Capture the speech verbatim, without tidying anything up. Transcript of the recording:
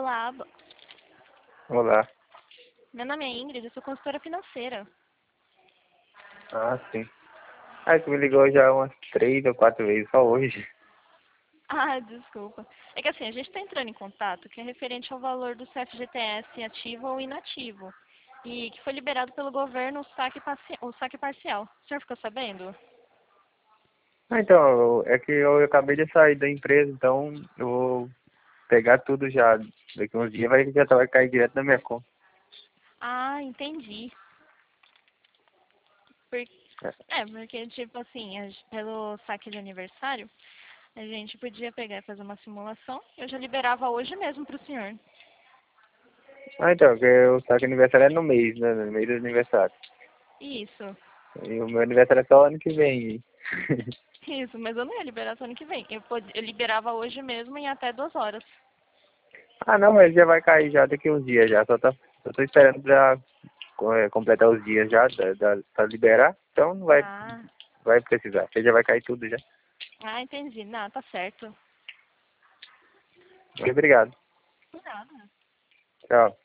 Olá, bo- Olá. meu nome é Ingrid, eu sou consultora financeira. Ah, sim. Ah, tu me ligou já umas três ou quatro vezes, só hoje. Ah, desculpa. É que assim, a gente está entrando em contato que é referente ao valor do C F G T S ativo ou inativo. E que foi liberado pelo governo o saque, parci- o saque parcial. O senhor ficou sabendo? Ah, então, é que eu acabei de sair da empresa, então eu vou pegar tudo já. Daqui uns dias vai, já tá- vai cair direto na minha conta. Ah, entendi. Por- É. É, porque tipo assim, a gen- pelo saque de aniversário, a gente podia pegar e fazer uma simulação. Eu já liberava hoje mesmo para o senhor. Ah, então, que o saque aniversário é no mês, né? No mês do aniversário. Isso. E o meu aniversário é só ano que vem. Isso, mas eu não ia liberar só ano que vem. Eu, pod... eu liberava hoje mesmo em até duas horas. Ah, não, mas já vai cair já daqui uns dias já. Só, tá, só tô esperando pra é, completar os dias já, da, da, pra liberar. Então não vai, Ah, vai precisar. Porque já vai cair tudo já. ah, entendi. Não, tá certo. Muito obrigado. Por nada. Tchau.